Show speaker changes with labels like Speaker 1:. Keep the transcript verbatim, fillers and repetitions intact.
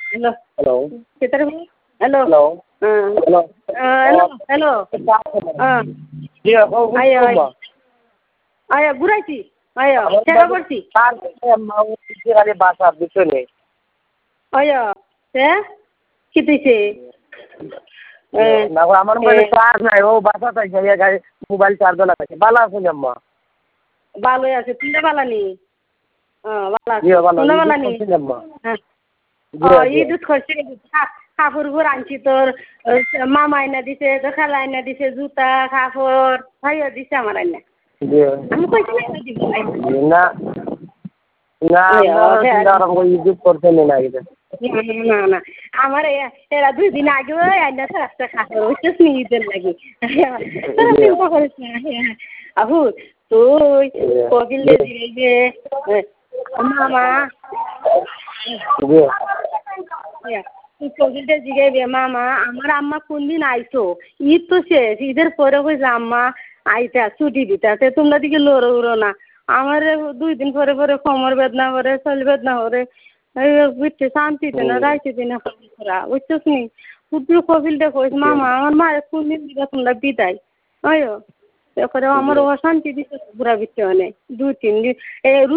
Speaker 1: hello
Speaker 2: hello
Speaker 1: কেতারে hello
Speaker 2: hello
Speaker 1: hello
Speaker 2: hello
Speaker 1: hello হ্যাঁ
Speaker 2: জি
Speaker 1: আয় আয়
Speaker 2: আপু
Speaker 1: আয় ঘুরাইছি আয় চেষ্টা করছি
Speaker 2: খালি বাসা পিছনে
Speaker 1: আয় সে কি দিছে
Speaker 2: না আমার মোবাইলে চার্জ নাই ও বাসা চাইছে গাড়ি মোবাইল চার্জ লাগাইছে ভালো আছেন আম্মা
Speaker 1: ভালোই আছে তুই ভালো নি ভালো
Speaker 2: জি
Speaker 1: আছে
Speaker 2: ভালো
Speaker 1: তুই ভালো নি
Speaker 2: করছেন আম্মা
Speaker 1: হ্যাঁ ঈদ করছে কাপড় গুলো আনছি তোর মামা আইনা দিছে তোর খালা আইনা দিছে জুতা কাপড় ভাইয়া দিছে আমার আইনা
Speaker 2: জি
Speaker 1: আমি কইছি না দিব
Speaker 2: না না আমরা ঈদ করছেন না ঈদ
Speaker 1: না না আমার এরা দুই দিন আগে আইনা রাস্তা কাপড় হচ্ছে ঈদের লাগে তোরা চিন্তা করিস না আহু তুই কবিল যে মামা তুই কবিলটা জিগাইবে মামা আমার আম্মা কোন দিন আইতো ঈদ তো শেষ ঈদের পরে কইছে আম্মা আইতা ছুটি দিতে তোমরা দিকে লড়ো উড়ো না আমার দুই দিন পরে পরে কোমর বেদনা করে শরীর বেদনা করে বুঝতে শান্তিতে না রাইতে না করা বুঝছিস নি তুই কবিলটা কইস মামা আমার মায়ের কোন দিন দিকে তোমরা বিদায় আয়ো করে আমার অশান্তি দিচ্ছে পুরা বিচ্ছে অনেক দুই তিন দিন